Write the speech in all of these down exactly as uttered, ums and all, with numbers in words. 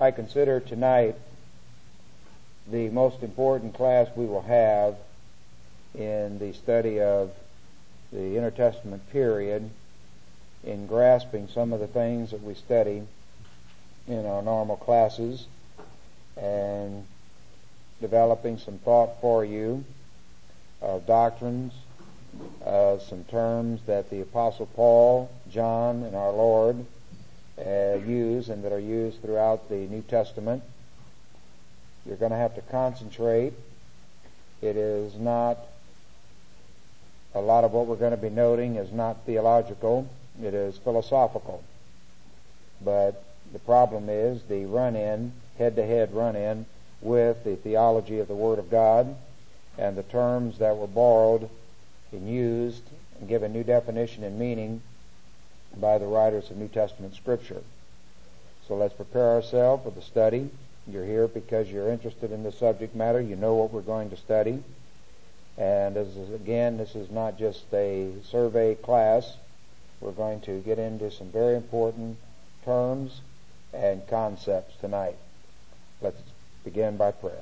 I consider tonight the most important class we will have in the study of the intertestament period, in grasping some of the things that we study in our normal classes and developing some thought for you of doctrines, uh, some terms that the Apostle Paul, John, and our Lord uh, use and that are used throughout the New Testament. You're going to have to concentrate. It is not, a lot of what we're going to be noting is not theological, it is philosophical. But the problem is the run-in, head-to-head run-in with the theology of the Word of God and the terms that were borrowed and used and given new definition and meaning by the writers of New Testament Scripture. So let's prepare ourselves for the study. You're here because you're interested in the subject matter. You know what we're going to study. And as again, this is not just a survey class. We're going to get into some very important terms and concepts tonight. Let's begin by prayer.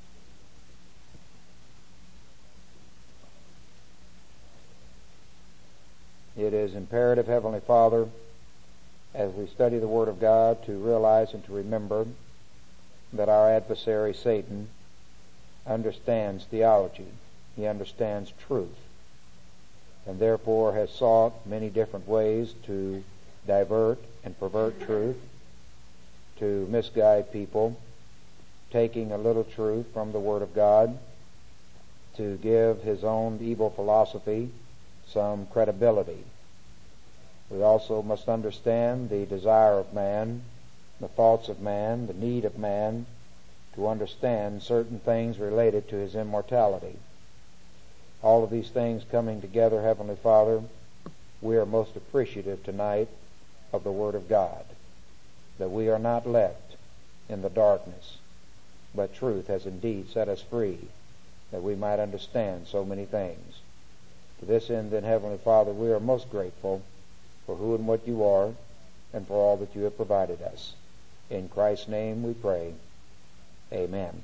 It is imperative, Heavenly Father, as we study the Word of God, to realize and to remember that our adversary, Satan, understands theology. He understands truth, and therefore has sought many different ways to divert and pervert truth, to misguide people, taking a little truth from the Word of God, to give his own evil philosophy some credibility. We also must understand the desire of man, the thoughts of man, the need of man to understand certain things related to his immortality. All of these things coming together, Heavenly Father, we are most appreciative tonight of the Word of God, that we are not left in the darkness, but truth has indeed set us free, that we might understand so many things. To this end, then, Heavenly Father, we are most grateful for who and what you are and for all that you have provided us. In Christ's name we pray. Amen.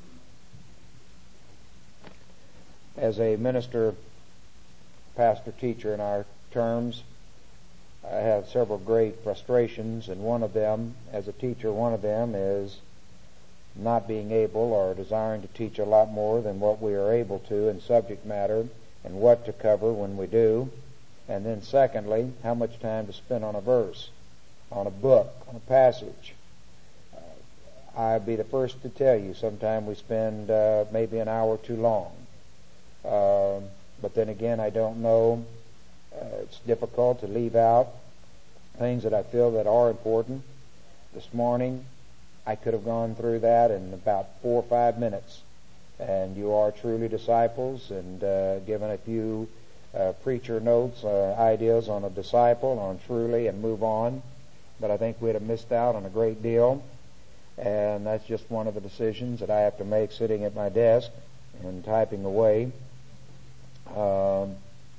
As a minister, pastor, teacher in our terms, I have several great frustrations, and one of them, as a teacher, one of them is not being able or desiring to teach a lot more than what we are able to in subject matter and what to cover when we do. And then secondly, how much time to spend on a verse, on a book, on a passage. Uh, I'd be the first to tell you sometime we spend uh, maybe an hour too long. Uh, but then again, I don't know. Uh, it's difficult to leave out things that I feel that are important. This morning, I could have gone through that in about four or five minutes. And you are truly disciples, and uh, given a few uh, preacher notes, uh, ideas on a disciple, on truly, and move on. But I think we'd have missed out on a great deal. And that's just one of the decisions that I have to make sitting at my desk and typing away. Um,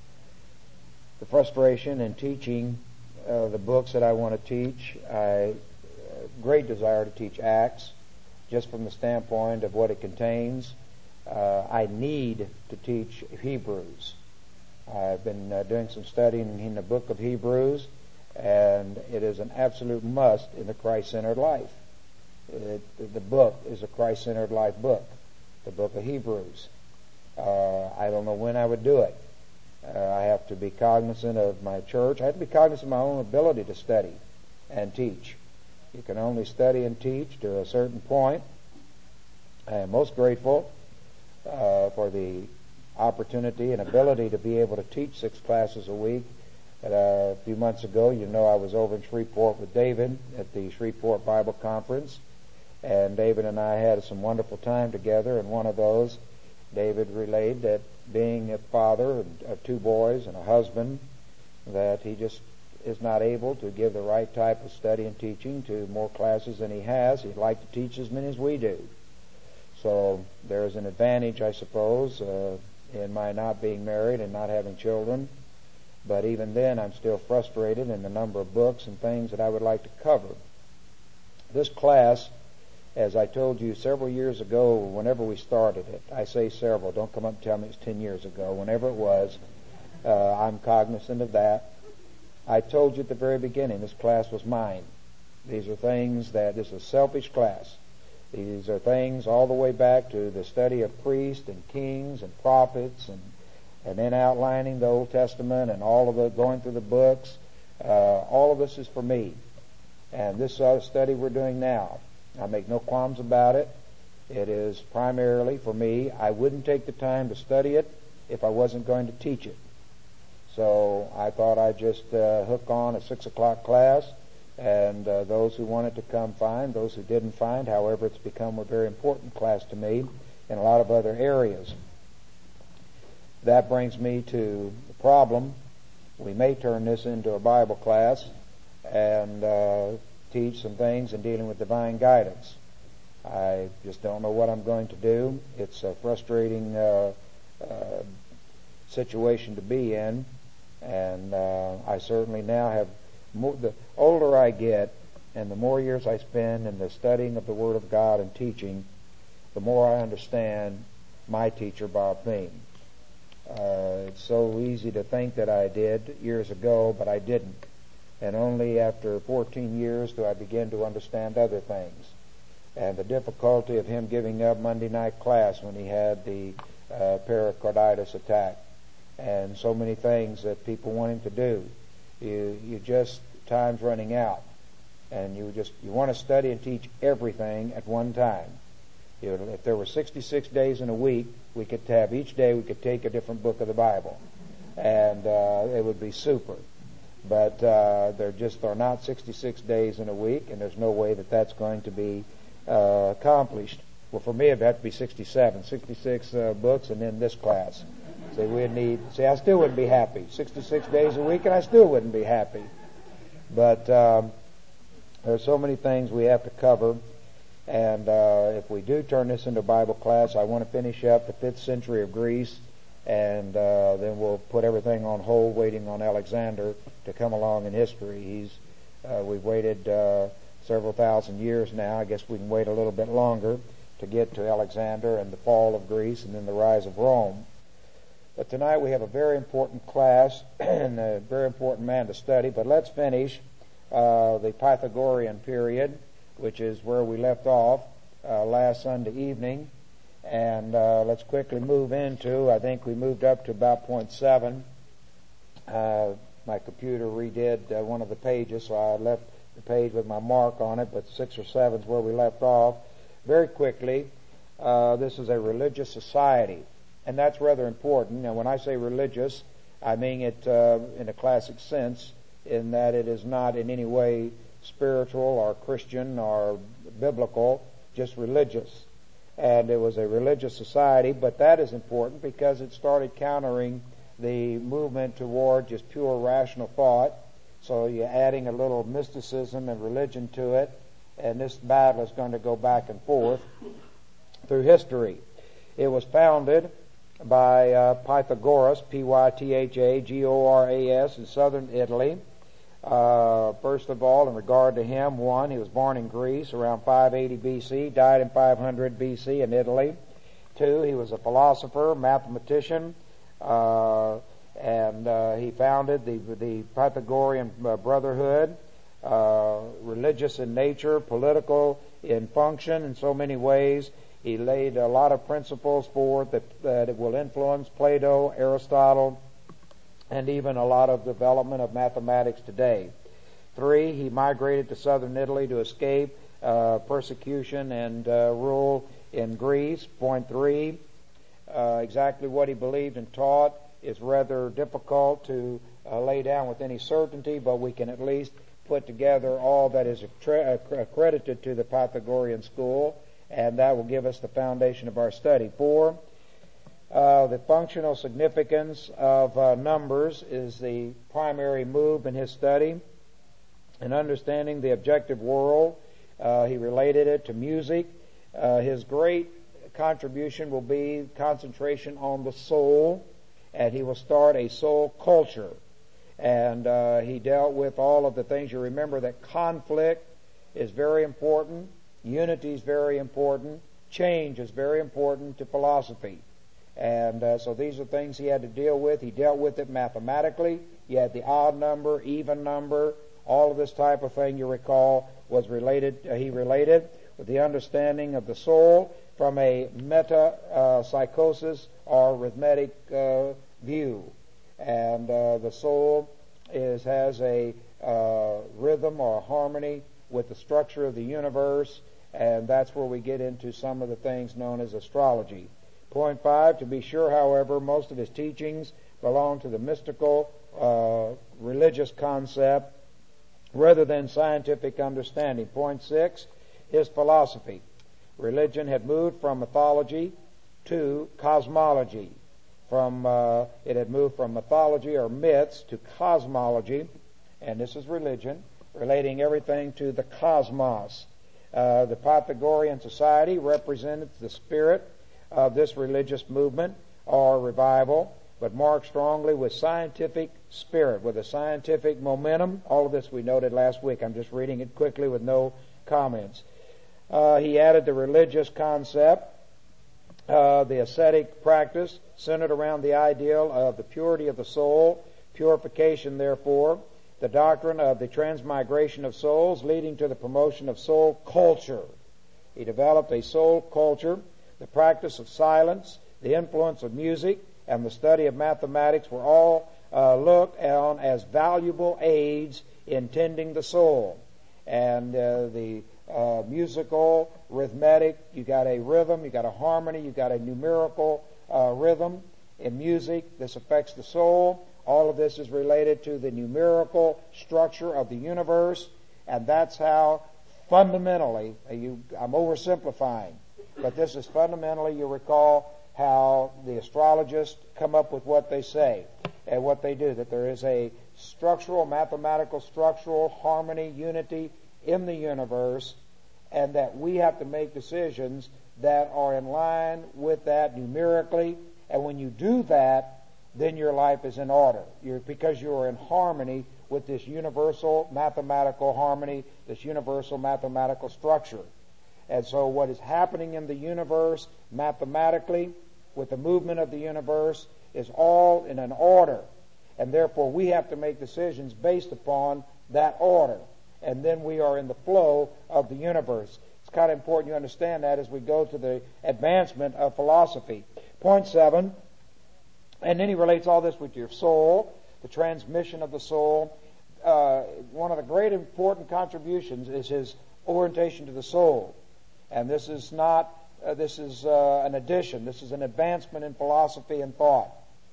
the frustration in teaching uh, the books that I want to teach, I uh, great desire to teach Acts, just from the standpoint of what it contains. Uh, I need to teach Hebrews. I've been uh, doing some studying in the book of Hebrews, and it is an absolute must in the Christ-centered life. It, the book is a Christ-centered life book, the book of Hebrews. Uh, I don't know when I would do it. Uh, I have to be cognizant of my church. I have to be cognizant of my own ability to study and teach. You can only study and teach to a certain point. I am most grateful uh, for the opportunity and ability to be able to teach six classes a week. Uh, a few months ago, you know, I was over in Shreveport with David at the Shreveport Bible Conference, and David and I had some wonderful time together. And one of those, David relayed that being a father of two boys and a husband, that he just is not able to give the right type of study and teaching to more classes than he has. He'd like to teach as many as we do. So there's an advantage, I suppose, uh, in my not being married and not having children. But even then, I'm still frustrated in the number of books and things that I would like to cover. This class As I told you several years ago, whenever we started it, I say several, don't come up and tell me it's ten years ago, whenever it was, uh, I'm cognizant of that. I told you at the very beginning, this class was mine. These are things that, this is a selfish class. These are things all the way back to the study of priests and kings and prophets, and and then outlining the Old Testament and all of the, going through the books. Uh, all of this is for me. And this uh, study we're doing now, I make no qualms about it. It is primarily for me. I wouldn't take the time to study it if I wasn't going to teach it. So I thought I'd just uh, hook on a six o'clock class, and uh, those who wanted to come find, those who didn't find. However, it's become a very important class to me in a lot of other areas. That brings me to the problem. We may turn this into a Bible class and uh, teach some things in dealing with divine guidance. I just don't know what I'm going to do. It's a frustrating uh, uh, situation to be in, and uh, I certainly now have more, the older I get and the more years I spend in the studying of the Word of God and teaching, the more I understand my teacher, Bob Thiem. Uh, it's so easy to think that I did years ago, but I didn't. And only after fourteen years do I begin to understand other things. And the difficulty of him giving up Monday night class when he had the uh, pericarditis attack, and so many things that people want him to do. You, you just, time's running out. And you just, you want to study and teach everything at one time. You know, if there were sixty-six days in a week, we could have each day we could take a different book of the Bible, and uh, it would be super. But uh, there just are not sixty-six days in a week, and there's no way that that's going to be uh, accomplished. Well, for me, it'd have to be sixty-seven, sixty-six uh, books, and then this class. See, we'd need. See, I still wouldn't be happy. sixty-six days a week, and I still wouldn't be happy. But um, there's so many things we have to cover. And uh, if we do turn this into a Bible class, I want to finish up the fifth century of Greece, and uh, then we'll put everything on hold, waiting on Alexander to come along in history. He's uh, we've waited uh, several thousand years now. I guess we can wait a little bit longer to get to Alexander and the fall of Greece and then the rise of Rome. But tonight we have a very important class and a very important man to study. But let's finish uh, the Pythagorean period, which is where we left off uh, last Sunday evening. And uh, let's quickly move into, I think we moved up to about point seven. Uh, my computer redid uh, one of the pages, so I left the page with my mark on it, but six or seven is where we left off. Very quickly, uh, this is a religious society, and that's rather important. Now, when I say religious, I mean it uh, in a classic sense, in that it is not in any way spiritual or Christian or biblical, just religious. And it was a religious society, but that is important because it started countering the movement toward just pure rational thought. So you're adding a little mysticism and religion to it, and this battle is going to go back and forth through history. It was founded by uh, Pythagoras, P Y T H A G O R A S, in southern Italy. Uh, first of all, in regard to him, one, he was born in Greece around five eighty B C, died in five hundred B C in Italy. Two, he was a philosopher, mathematician, uh, and uh, he founded the, the Pythagorean uh, Brotherhood, uh, religious in nature, political in function in so many ways. He laid a lot of principles forth that, that it will influence Plato, Aristotle, and even a lot of development of mathematics today. Three, he migrated to southern Italy to escape uh, persecution and uh, rule in Greece. Point three, uh, exactly what he believed and taught is rather difficult to uh, lay down with any certainty, but we can at least put together all that is accredited to the Pythagorean school, and that will give us the foundation of our study. Four, Uh, the functional significance of uh, numbers is the primary move in his study. In understanding the objective world, uh, he related it to music. Uh, his great contribution will be concentration on the soul, and he will start a soul culture. And uh, he dealt with all of the things. You remember that conflict is very important. Unity is very important. Change is very important to philosophy. And uh, so these are things he had to deal with. He dealt with it mathematically. He had the odd number, even number, all of this type of thing, you recall, was related, uh, he related with the understanding of the soul from a meta-psychosis uh, or arithmetic uh, view. And uh, the soul is has a uh, rhythm or a harmony with the structure of the universe, and that's where we get into some of the things known as astrology. Point five, to be sure, however, most of his teachings belong to the mystical uh, religious concept rather than scientific understanding. Point six, his philosophy. Religion had moved from mythology to cosmology. From uh, it had moved from mythology or myths to cosmology, and this is religion, relating everything to the cosmos. Uh, the Pythagorean society represented the spirit of this religious movement or revival, but marked strongly with scientific spirit, with a scientific momentum. All of this we noted last week. I'm just reading it quickly with no comments. Uh, he added the religious concept, uh, the ascetic practice centered around the ideal of the purity of the soul, purification, therefore, the doctrine of the transmigration of souls leading to the promotion of soul culture. He developed a soul culture, the practice of silence, the influence of music, and the study of mathematics were all uh, looked on as valuable aids in tending the soul. And uh, the uh, musical, arithmetic, you got a rhythm, you got a harmony, you got a numerical uh, rhythm in music. This affects the soul. All of this is related to the numerical structure of the universe, and that's how fundamentally, you, I'm oversimplifying, but this is fundamentally, you recall, how the astrologists come up with what they say and what they do, that there is a structural, mathematical, structural harmony, unity in the universe, and that we have to make decisions that are in line with that numerically, and when you do that, then your life is in order. You're, because you're in harmony with this universal mathematical harmony, this universal mathematical structure. And so what is happening in the universe mathematically with the movement of the universe is all in an order. And therefore we have to make decisions based upon that order. And then we are in the flow of the universe. It's kind of important you understand that as we go to the advancement of philosophy. Point seven, and then he relates all this with your soul, the transmission of the soul. Uh, one of the great important contributions is his orientation to the soul. And this is not, uh, this is uh, an addition, this is an advancement in philosophy and thought,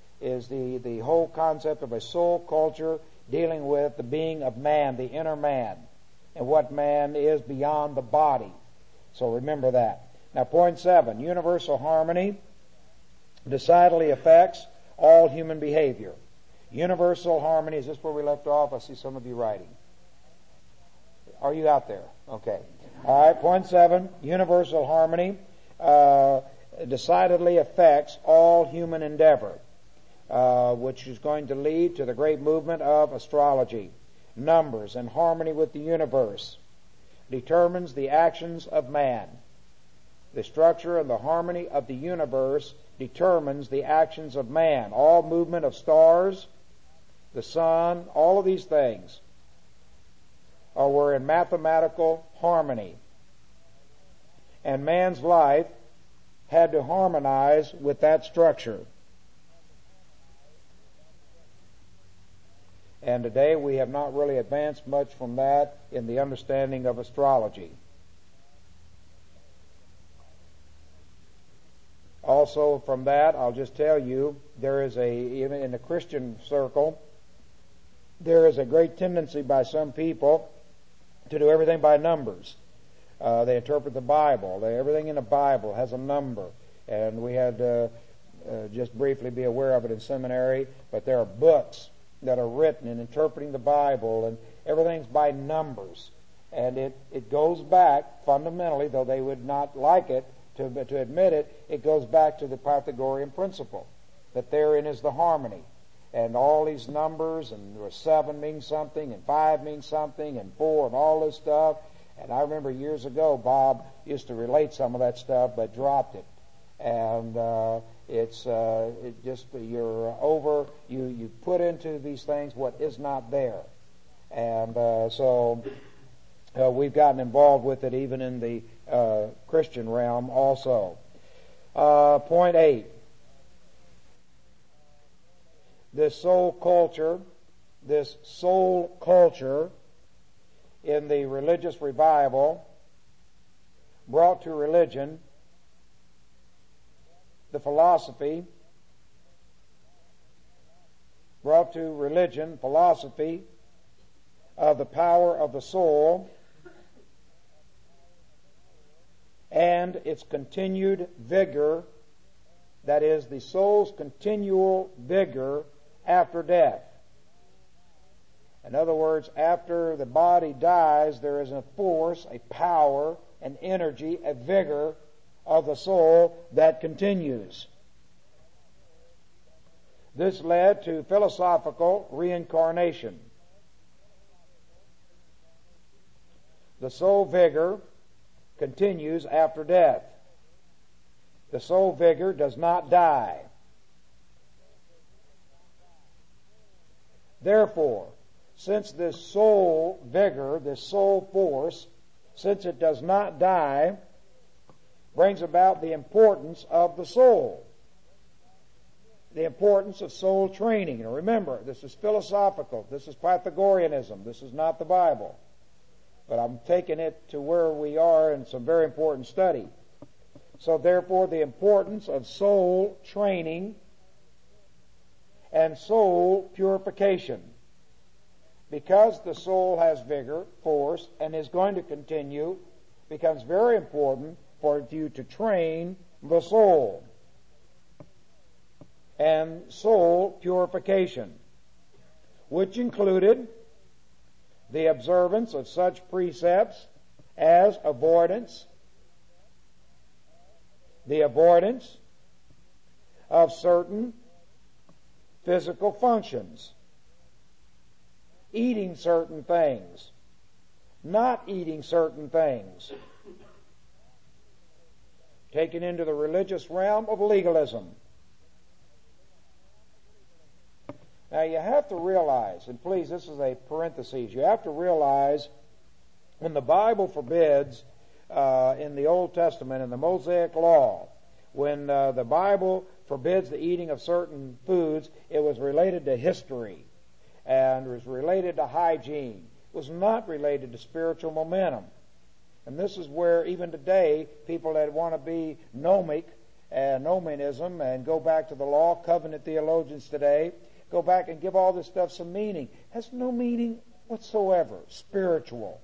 is the, the whole concept of a soul culture dealing with the being of man, the inner man, and what man is beyond the body. So remember that. Now point seven, universal harmony decidedly affects all human behavior. Universal harmony, is this where we left off? I see some of you writing. Are you out there? Okay. All right, point seven, universal harmony uh, decidedly affects all human endeavor, uh, which is going to lead to the great movement of astrology. Numbers and harmony with the universe determines the actions of man. The structure and the harmony of the universe determines the actions of man. All movement of stars, the sun, all of these things are were in mathematical harmony. And man's life had to harmonize with that structure. And today we have not really advanced much from that in the understanding of astrology. Also from that, I'll just tell you, there is a, even in the Christian circle, there is a great tendency by some people to do everything by numbers. Uh, they interpret the Bible. They, everything in the Bible has a number. And we had to uh, just briefly be aware of it in seminary, but there are books that are written in interpreting the Bible, and everything's by numbers. And it, it goes back fundamentally, though they would not like it, To, to admit it, it goes back to the Pythagorean principle, that therein is the harmony. And all these numbers, and seven means something, and five means something, and four, and all this stuff, And I remember years ago, Bob used to relate some of that stuff, but dropped it. And uh, it's uh, it just you're over. You you put into these things what is not there, and uh, so uh, we've gotten involved with it even in the uh, Christian realm also. Uh, point eight. This soul culture, this soul culture in the religious revival brought to religion the philosophy, brought to religion philosophy of the power of the soul and its continued vigor, that is, the soul's continual vigor after death. In other words, after the body dies, there is a force, a power, an energy, a vigor of the soul that continues. This led to philosophical reincarnation. The soul vigor continues after death. The soul vigor does not die. Therefore, since this soul vigor, this soul force, since it does not die, brings about the importance of the soul, the importance of soul training. And remember, this is philosophical. This is Pythagoreanism. This is not the Bible. But I'm taking it to where we are in some very important study. So therefore, the importance of soul training and soul purification. Because the soul has vigor, force, and is going to continue, becomes very important for you to train the soul. And soul purification, which included the observance of such precepts as avoidance, the avoidance of certain physical functions, eating certain things, not eating certain things, taken into the religious realm of legalism. Now you have to realize, and please, this is a parenthesis, you have to realize when the Bible forbids uh, in the Old Testament, in the Mosaic Law, when uh, the Bible forbids the eating of certain foods, it was related to history and was related to hygiene. It was not related to spiritual momentum. And this is where even today people that want to be gnomic and nomianism and go back to the law, covenant theologians today, go back and give all this stuff some meaning. It has no meaning whatsoever, spiritual.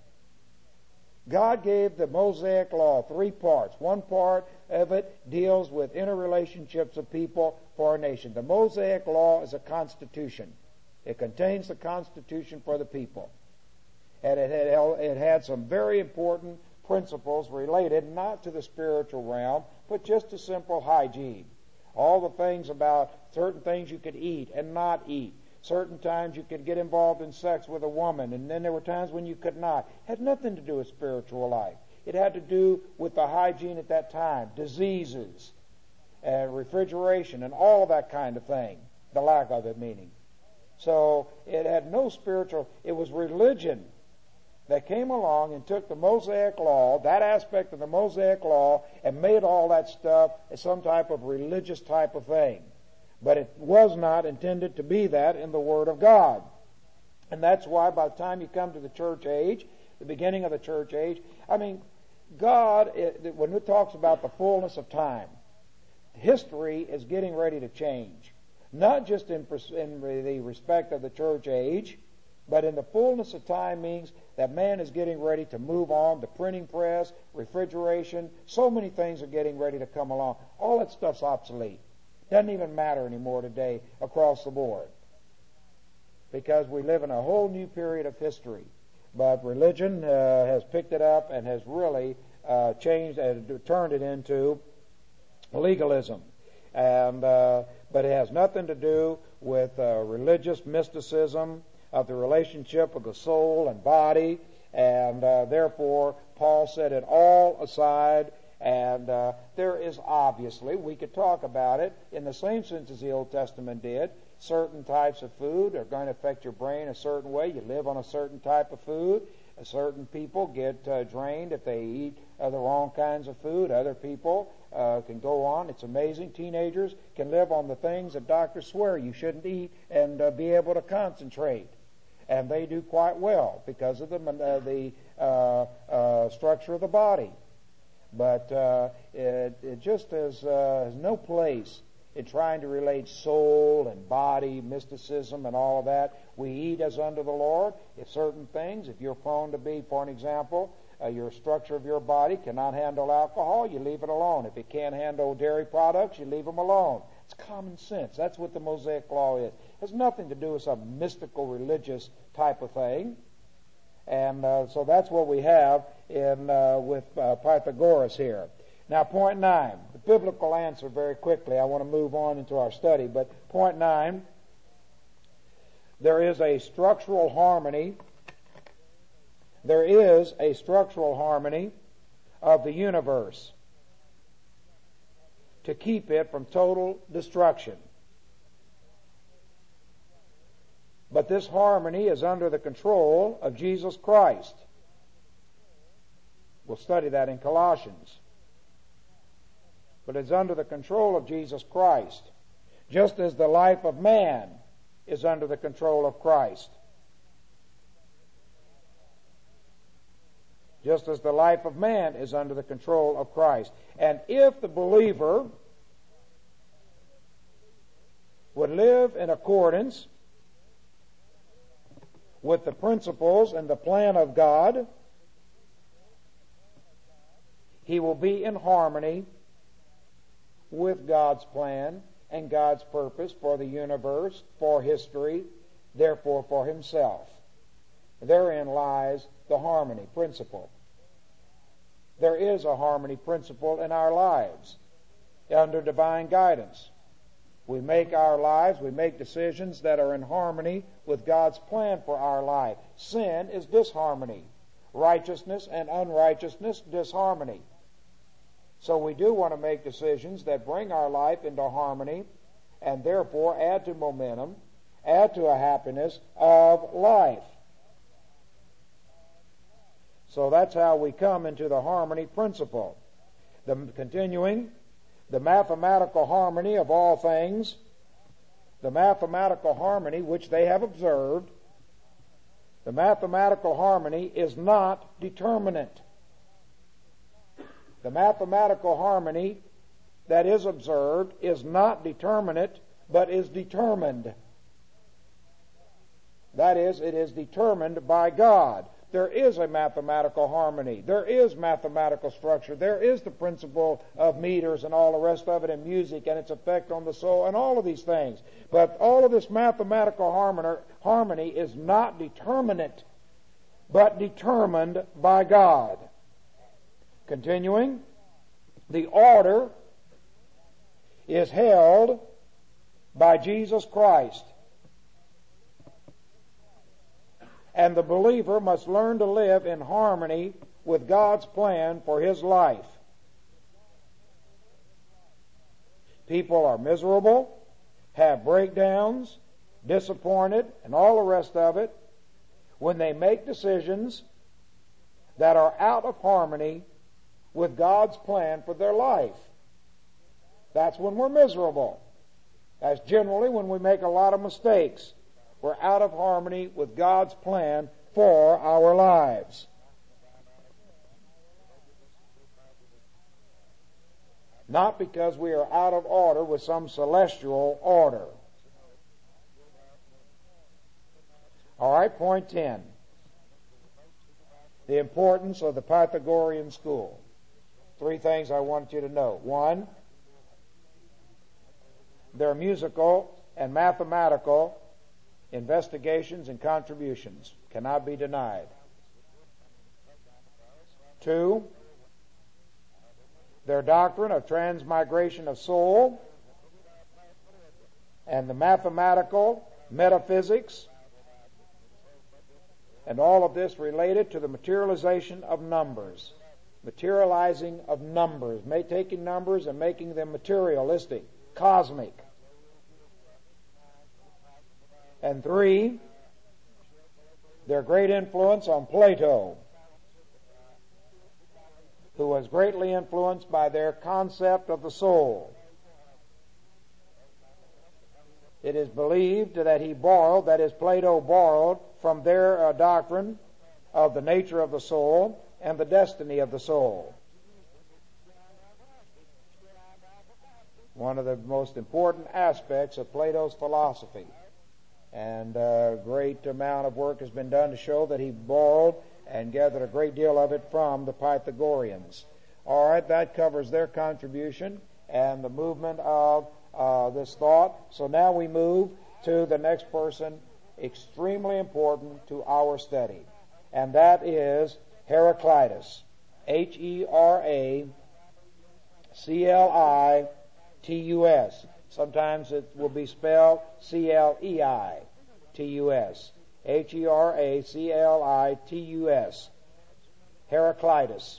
God gave the Mosaic Law three parts. One part of it deals with interrelationships of people for a nation. The Mosaic Law is a constitution. It contains the constitution for the people. And it had, it had some very important principles related not to the spiritual realm, but just to simple hygiene. All the things about certain things you could eat and not eat. Certain times you could get involved in sex with a woman, and then there were times when you could not. It had nothing to do with spiritual life. It had to do with the hygiene at that time, diseases, and refrigeration, and all of that kind of thing. The lack of it, meaning. So it had no spiritual, it was religion that came along and took the Mosaic Law, that aspect of the Mosaic Law, and made all that stuff as some type of religious type of thing. But it was not intended to be that in the Word of God. And that's why by the time you come to the church age, the beginning of the church age, I mean, God, when it talks about the fullness of time, history is getting ready to change. Not just in, in the respect of the church age, but in the fullness of time means that man is getting ready to move on. The printing press, refrigeration, so many things are getting ready to come along. All that stuff's obsolete. Doesn't even matter anymore today across the board. Because we live in a whole new period of history. But religion uh, has picked it up and has really uh, changed and turned it into legalism. And uh, but it has nothing to do with uh, religious mysticism of the relationship of the soul and body And uh, therefore, Paul set it all aside. And uh, there is obviously, we could talk about it in the same sense as the Old Testament did. Certain types of food are going to affect your brain a certain way. You live on a certain type of food. Certain people get uh, drained if they eat uh, the wrong kinds of food. Other people uh, can go on. It's amazing. Teenagers can live on the things that doctors swear you shouldn't eat and uh, be able to concentrate. And they do quite well because of the, uh, the uh, uh, structure of the body. But uh, it, it just has, uh, has no place in trying to relate soul and body, mysticism and all of that. We eat as unto the Lord. If certain things, if you're prone to be, for an example, uh, your structure of your body cannot handle alcohol, you leave it alone. If it can't handle dairy products, you leave them alone. It's common sense. That's what the Mosaic Law is. It has nothing to do with some mystical religious type of thing. And uh, so that's what we have in uh, with uh, Pythagoras here. Now, point nine, the biblical answer very quickly. I want to move on into our study. But point nine, there is a structural harmony. There is a structural harmony of the universe to keep it from total destruction. But this harmony is under the control of Jesus Christ. We'll study that in Colossians. But it's under the control of Jesus Christ, just as the life of man is under the control of Christ. Just as the life of man is under the control of Christ. And if the believer would live in accordance with the principles and the plan of God, he will be in harmony with God's plan and God's purpose for the universe, for history, therefore for himself. Therein lies the harmony principle. There is a harmony principle in our lives under divine guidance. We make our lives, we make decisions that are in harmony with God's plan for our life. Sin is disharmony. Righteousness and unrighteousness, disharmony. So we do want to make decisions that bring our life into harmony and therefore add to momentum, add to a happiness of life. So that's how we come into the harmony principle. The, continuing, the mathematical harmony of all things, the mathematical harmony which they have observed, the mathematical harmony is not determinate. The mathematical harmony that is observed is not determinate, but is determined. That is, it is determined by God. There is a mathematical harmony. There is mathematical structure. There is the principle of meters and all the rest of it, and music and its effect on the soul and all of these things. But all of this mathematical harmony is not determinate, but determined by God. Continuing, the order is held by Jesus Christ. And the believer must learn to live in harmony with God's plan for his life. People are miserable, have breakdowns, disappointed, and all the rest of it when they make decisions that are out of harmony with God's plan for their life. That's when we're miserable. That's generally when we make a lot of mistakes. We're out of harmony with God's plan for our lives. Not because we are out of order with some celestial order. All right, point ten. The importance of the Pythagorean school. Three things I want you to know. One, their musical and mathematical investigations and contributions cannot be denied. Two, their doctrine of transmigration of soul and the mathematical metaphysics And all of this related to the materialization of numbers. Materializing of numbers. Taking numbers and making them materialistic, cosmic. And three, their great influence on Plato, who was greatly influenced by their concept of the soul. It is believed that he borrowed, that is, Plato borrowed from their uh, doctrine of the nature of the soul and the destiny of the soul. One of the most important aspects of Plato's philosophy. And a great amount of work has been done to show that he borrowed and gathered a great deal of it from the Pythagoreans. All right, that covers their contribution and the movement of uh, this thought. So now we move to the next person, extremely important to our study, and that is Heraclitus. H E R A C L I T U S. Sometimes it will be spelled C L E I T U S. H E R A C L I T U S. Heraclitus.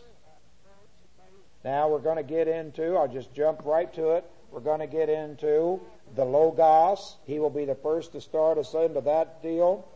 Now we're going to get into, I'll just jump right to it, we're going to get into the Logos. He will be the first to start us into that deal.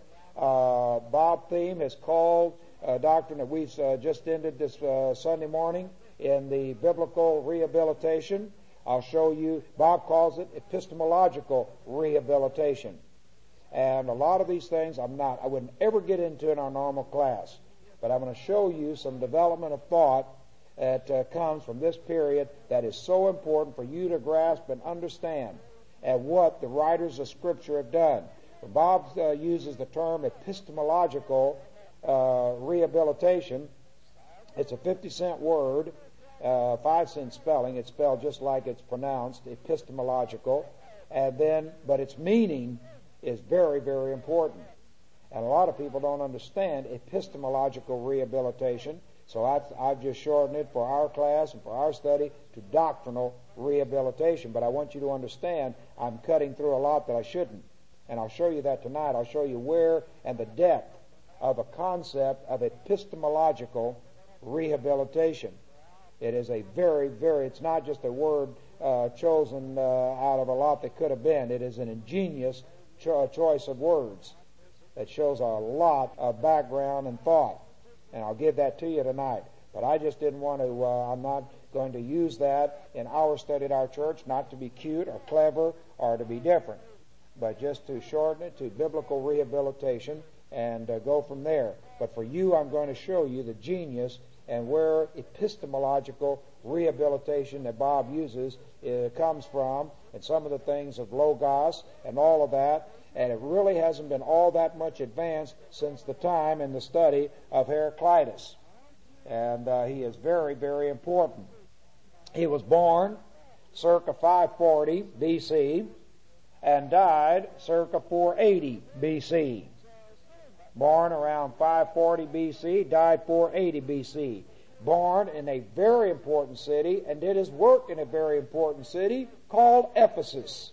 Uh, Bob Thiem has called a doctrine that we uh, just ended this uh, Sunday morning in the biblical rehabilitation. I'll show you, Bob calls it epistemological rehabilitation. And a lot of these things I'm not, I wouldn't ever get into in our normal class. But I'm going to show you some development of thought that uh, comes from this period that is so important for you to grasp and understand at what the writers of Scripture have done. Bob uh, uses the term epistemological uh, rehabilitation. It's a fifty cent word, uh, five cent spelling. It's spelled just like it's pronounced, epistemological. And then, but its meaning is very, very important. And a lot of people don't understand epistemological rehabilitation. So I've, I've just shortened it for our class and for our study to doctrinal rehabilitation. But I want you to understand I'm cutting through a lot that I shouldn't. And I'll show you that tonight. I'll show you where and the depth of a concept of epistemological rehabilitation. It is a very, very, it's not just a word uh, chosen uh, out of a lot that could have been. It is an ingenious cho- choice of words that shows a lot of background and thought. And I'll give that to you tonight. But I just didn't want to, uh, I'm not going to use that in our study at our church, not to be cute or clever or to be different, but just to shorten it to biblical rehabilitation and uh, go from there. But for you, I'm going to show you the genius and where epistemological rehabilitation that Bob uses uh, comes from, and some of the things of Logos and all of that. And it really hasn't been all that much advanced since the time in the study of Heraclitus. And uh, he is very, very important. He was born circa five forty B C and died circa four eighty B C. Born around five forty B C, died four eighty B C. Born in a very important city and did his work in a very important city called Ephesus.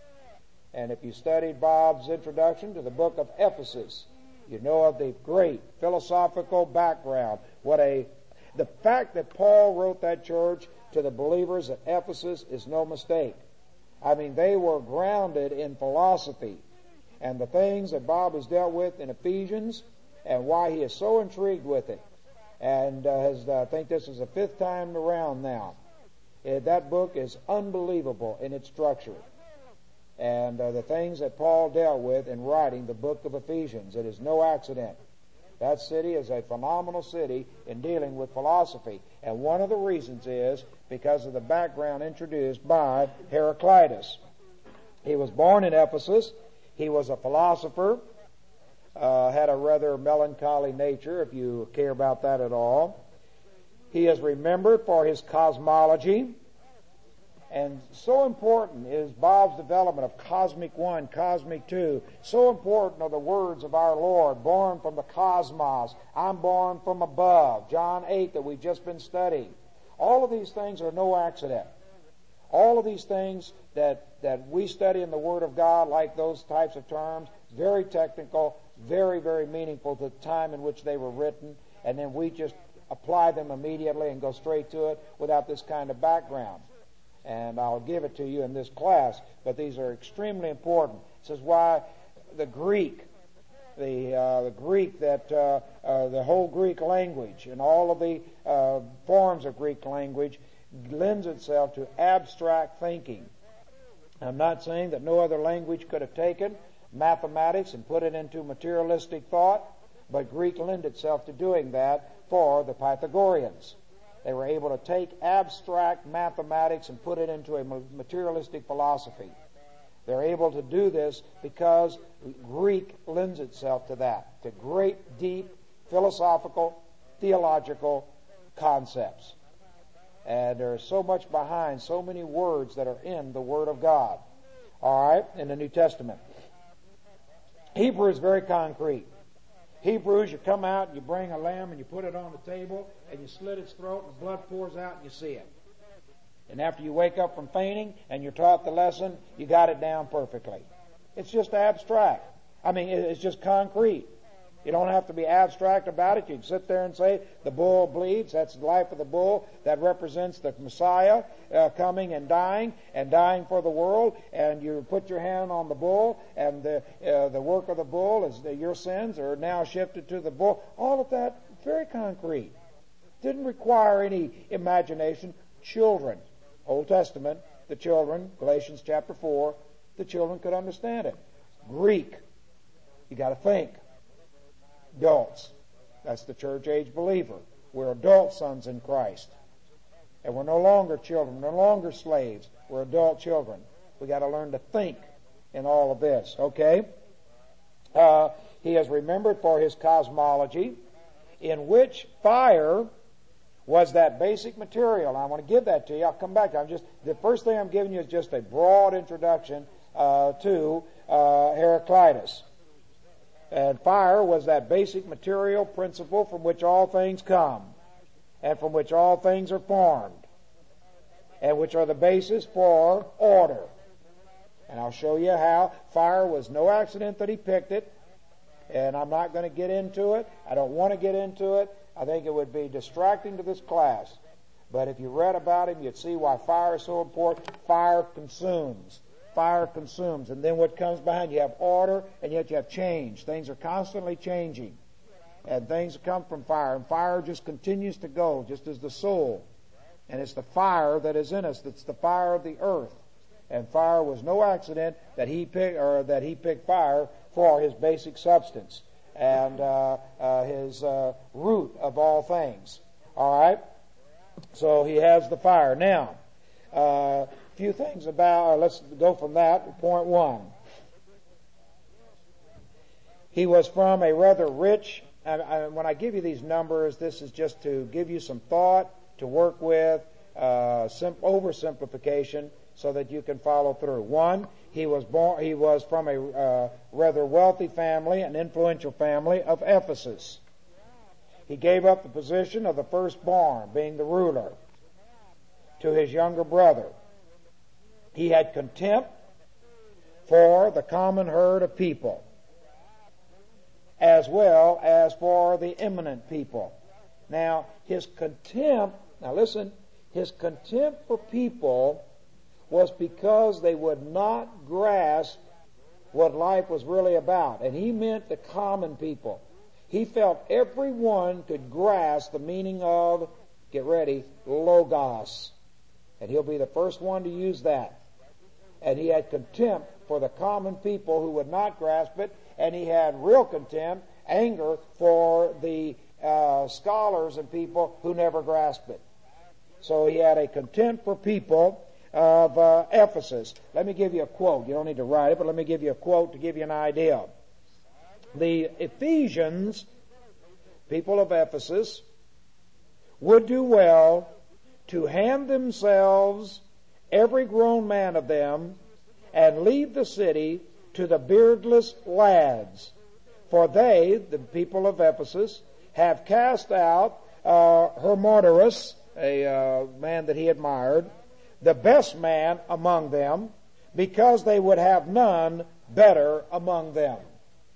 And if you studied Bob's introduction to the book of Ephesus, you know of the great philosophical background. What a the fact that Paul wrote that church to the believers at Ephesus is no mistake. I mean, they were grounded in philosophy. And the things that Bob has dealt with in Ephesians and why he is so intrigued with it. And uh, has, uh, I think this is the fifth time around now. Uh, that book is unbelievable in its structure. And uh, the things that Paul dealt with in writing the book of Ephesians. It is no accident. That city is a phenomenal city in dealing with philosophy. And one of the reasons is because of the background introduced by Heraclitus. He was born in Ephesus. He was a philosopher. Uh, had a rather melancholy nature, if you care about that at all. He is remembered for his cosmology. And so important is Bob's development of cosmic one, cosmic two. So important are the words of our Lord, born from the cosmos. I'm born from above. John eight that we've just been studying. All of these things are no accident. All of these things that, that we study in the Word of God, like those types of terms, very technical, very, very meaningful to the time in which they were written, and then we just apply them immediately and go straight to it without this kind of background. And I'll give it to you in this class, but these are extremely important. This is why the Greek, the uh, the Greek that uh, uh, the whole Greek language and all of the uh, forms of Greek language lends itself to abstract thinking. I'm not saying that no other language could have taken mathematics and put it into materialistic thought, but Greek lent itself to doing that for the Pythagoreans. They were able to take abstract mathematics and put it into a materialistic philosophy. They're able to do this because Greek lends itself to that, to great, deep, philosophical, theological concepts. And there's so much behind, so many words that are in the Word of God. All right, in the New Testament. Hebrew is very concrete. Hebrews, you come out and you bring a lamb and you put it on the table and you slit its throat and the blood pours out and you see it. And after you wake up from fainting and you're taught the lesson, you got it down perfectly. It's just abstract. I mean, it's just concrete. You don't have to be abstract about it. You can sit there and say, the bull bleeds. That's the life of the bull. That represents the Messiah uh, coming and dying and dying for the world. And you put your hand on the bull, and the uh, the work of the bull is that your sins are now shifted to the bull. All of that, very concrete. Didn't require any imagination. Children, Old Testament, the children, Galatians chapter four, the children could understand it. Greek, you got to think. Adults. That's the church age believer. We're adult sons in Christ. And we're no longer children, no longer slaves. We're adult children. We got to learn to think in all of this. Okay? Uh, he is remembered for his cosmology, in which fire was that basic material. I want to give that to you. I'll come back. I'm just the first thing I'm giving you is just a broad introduction uh, to uh, Heraclitus. And fire was that basic material principle from which all things come, and from which all things are formed, and which are the basis for order. And I'll show you how fire was no accident that he picked it, and I'm not going to get into it. I don't want to get into it. I think it would be distracting to this class. But if you read about him, you'd see why fire is so important. Fire consumes. Fire consumes. And then what comes behind, you have order, and yet you have change. Things are constantly changing. And things come from fire. And fire just continues to go, just as the soul. And it's the fire that is in us that's the fire of the earth. And fire was no accident that he picked, or that he picked fire for his basic substance and uh, uh, his uh, root of all things. All right? So he has the fire. Now, uh, few things about, or let's go from that, point one. He was from a rather rich, and, and when I give you these numbers, this is just to give you some thought to work with, uh, sim- oversimplification, so that you can follow through. One, he was born, he was from a uh, rather wealthy family, an influential family of Ephesus. He gave up the position of the firstborn, being the ruler, to his younger brother. He had contempt for the common herd of people, as well as for the eminent people. Now, his contempt, now listen, his contempt for people was because they would not grasp what life was really about. And he meant the common people. He felt everyone could grasp the meaning of, get ready, logos. And he'll be the first one to use that. And he had contempt for the common people who would not grasp it, and he had real contempt, anger for the uh, scholars and people who never grasped it. So he had a contempt for people of uh, Ephesus. Let me give you a quote. You don't need to write it, but let me give you a quote to give you an idea. The Ephesians, people of Ephesus, would do well to hand themselves, every grown man of them, and leave the city to the beardless lads. For they, the people of Ephesus, have cast out uh, Hermodorus, a uh, man that he admired, the best man among them, because they would have none better among them.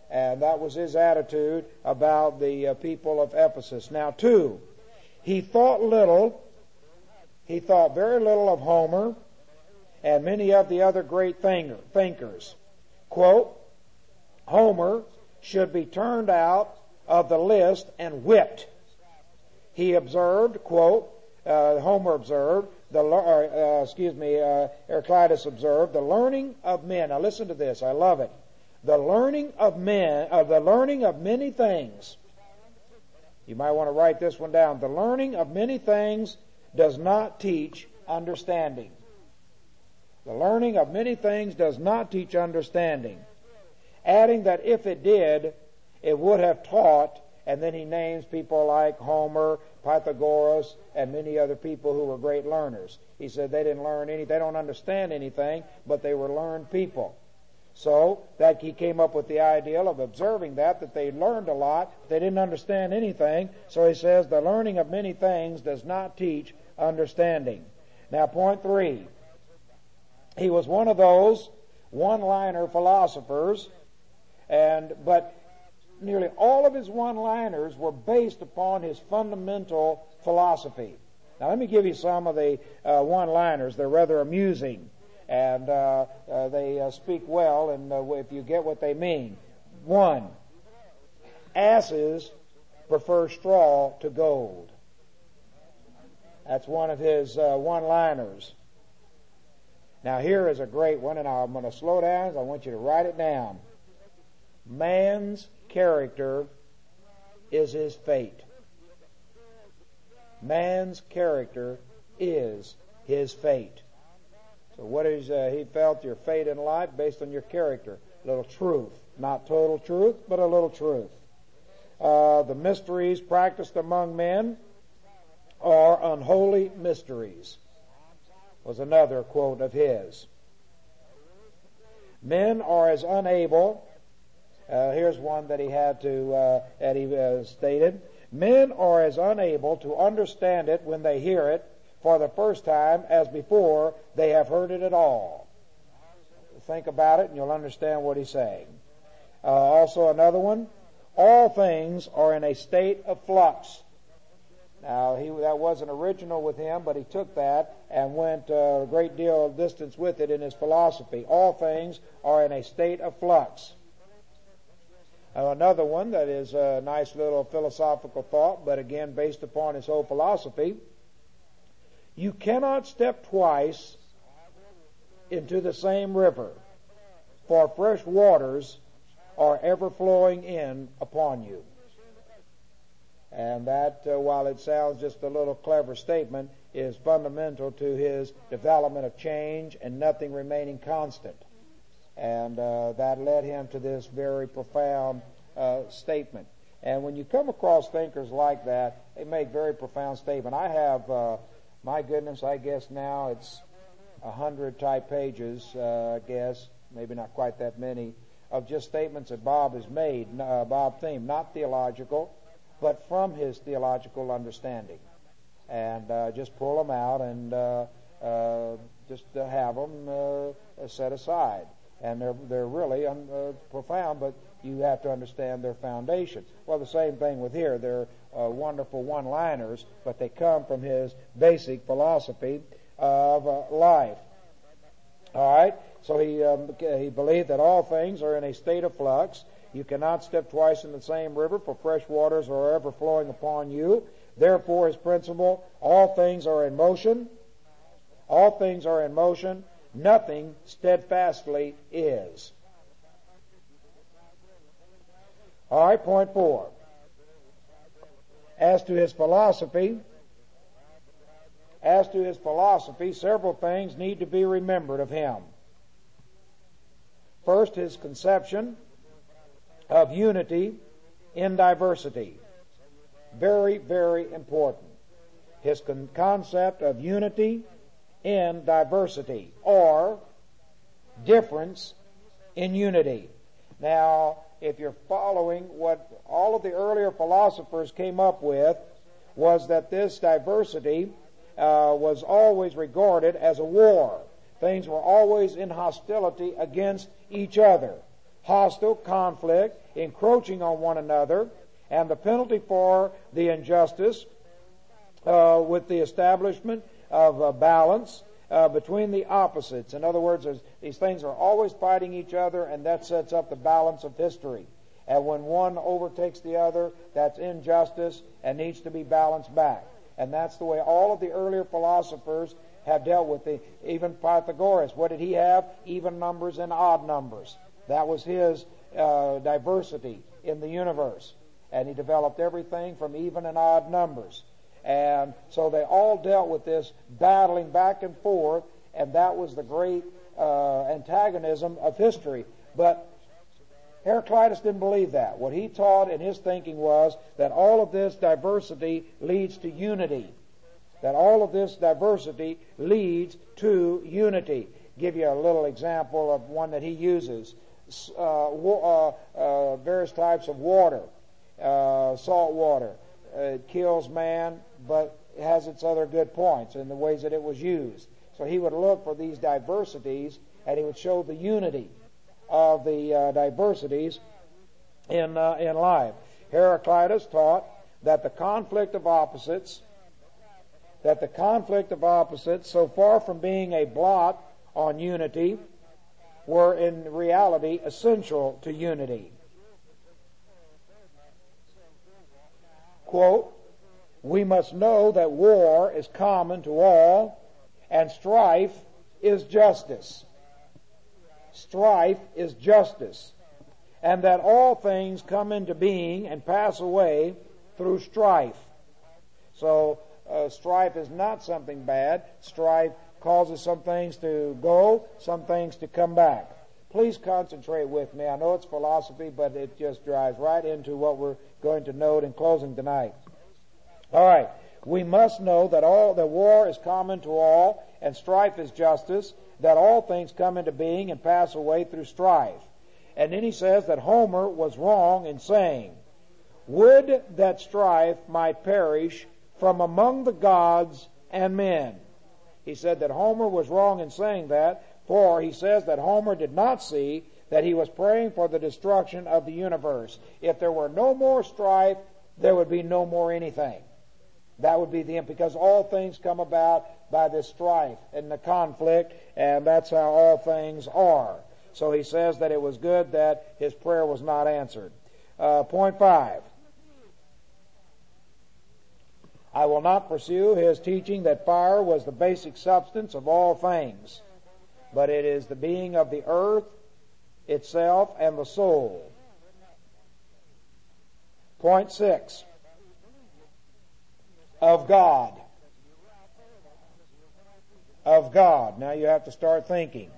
And that was his attitude about the uh, people of Ephesus. Now, two, he thought little, he thought very little of Homer and many of the other great thinker, thinkers. Quote, Homer should be turned out of the list and whipped. He observed, quote, uh, Homer observed, the uh, excuse me, uh, Heraclitus observed, the learning of men. Now listen to this, I love it. The learning of men, of the learning of many things. You might want to write this one down. The learning of many things does not teach understanding. The learning of many things does not teach understanding. Adding that if it did, it would have taught, and then he names people like Homer, Pythagoras, and many other people who were great learners. He said they didn't learn any, they don't understand anything, but they were learned people. So that he came up with the ideal of observing that, that they learned a lot, but they didn't understand anything. So he says the learning of many things does not teach understanding. Now, point three. He was one of those one-liner philosophers, and but nearly all of his one-liners were based upon his fundamental philosophy. Now, let me give you some of the uh, one-liners. They're rather amusing, and uh, uh, they uh, speak well, and uh, if you get what they mean. One, asses prefer straw to gold. That's one of his uh, one-liners. Now, here is a great one, and I'm going to slow down, so I want you to write it down. Man's character is his fate. Man's character is his fate. So what is, uh, he felt your fate in life based on your character. A little truth. Not total truth, but a little truth. Uh, the mysteries practiced among men are unholy mysteries, was another quote of his. Men are as unable, uh, here's one that he had to, uh, that he uh, stated, men are as unable to understand it when they hear it for the first time as before they have heard it at all. Think about it and you'll understand what he's saying. Uh, also another one, all things are in a state of flux. Now, he, that wasn't original with him, but he took that and went uh, a great deal of distance with it in his philosophy. All things are in a state of flux. Now, another one that is a nice little philosophical thought, but again based upon his whole philosophy. You cannot step twice into the same river, for fresh waters are ever flowing in upon you. And that, uh, while it sounds just a little clever statement, is fundamental to his development of change and nothing remaining constant. And uh, that led him to this very profound uh, statement. And when you come across thinkers like that, they make very profound statements. I have, uh, my goodness, I guess now it's a hundred type pages, uh, I guess, maybe not quite that many, of just statements that Bob has made, uh, Bob Thiem, not theological, but from his theological understanding. And uh, just pull them out and uh, uh, just uh, have them uh, set aside. And they're they're really un, uh, profound, but you have to understand their foundation. Well, the same thing with here. They're uh, wonderful one-liners, but they come from his basic philosophy of uh, life. All right? So he um, he believed that all things are in a state of flux. You cannot step twice in the same river, for fresh waters are ever flowing upon you. Therefore, his principle, all things are in motion. All things are in motion. Nothing steadfastly is. All right, point four. As to his philosophy, as to his philosophy, several things need to be remembered of him. First, his conception of unity in diversity. Very, very important. His con- concept of unity in diversity, or difference in unity. Now, if you're following what all of the earlier philosophers came up with, was that this diversity uh, was always regarded as a war. Things were always in hostility against each other. hostile, conflict, encroaching on one another, and the penalty for the injustice uh, with the establishment of a balance uh, between the opposites. In other words, these things are always fighting each other, and that sets up the balance of history. And when one overtakes the other, that's injustice and needs to be balanced back. And that's the way all of the earlier philosophers have dealt with it. Even Pythagoras, what did he have? Even numbers and odd numbers. That was his uh, diversity in the universe. And he developed everything from even and odd numbers. And so they all dealt with this battling back and forth, and that was the great uh, antagonism of history. But Heraclitus didn't believe that. What he taught in his thinking was that all of this diversity leads to unity. That all of this diversity leads to unity. Give you a little example of one that he uses. Uh, uh, uh, various types of water. Uh, salt water. Uh, it kills man, but it has its other good points in the ways that it was used. So he would look for these diversities, and he would show the unity of the uh, diversities in uh, in life. Heraclitus taught that the conflict of opposites, that the conflict of opposites, so far from being a blot on unity, were in reality essential to unity. Quote, "We must know that war is common to all, and strife is justice. Strife is justice, and that all things come into being and pass away through strife." So, uh, strife is not something bad. Strife causes some things to go, some things to come back. Please concentrate with me. I know it's philosophy, but it just drives right into what we're going to note in closing tonight. All right. We must know that all that war is common to all, and strife is justice, that all things come into being and pass away through strife. And then he says that Homer was wrong in saying, "Would that strife might perish from among the gods and men." He said that Homer was wrong in saying that, for he says that Homer did not see that he was praying for the destruction of the universe. If there were no more strife, there would be no more anything. That would be the end, because all things come about by this strife and the conflict, and that's how all things are. So he says that it was good that his prayer was not answered. Uh, point five. I will not pursue his teaching that fire was the basic substance of all things, but it is the being of the earth itself and the soul. Point six. Of God. Of God. Now you have to start thinking.